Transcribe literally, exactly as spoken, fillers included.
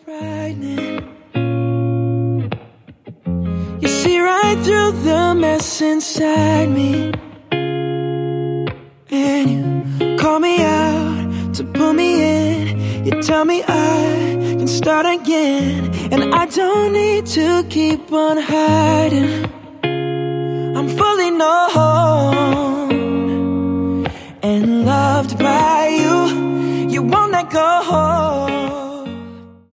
frightening. You see right through the mess inside me, and you call me out to pull me in. You tell me I can start again, and I don't need to keep on hiding. I'm fully known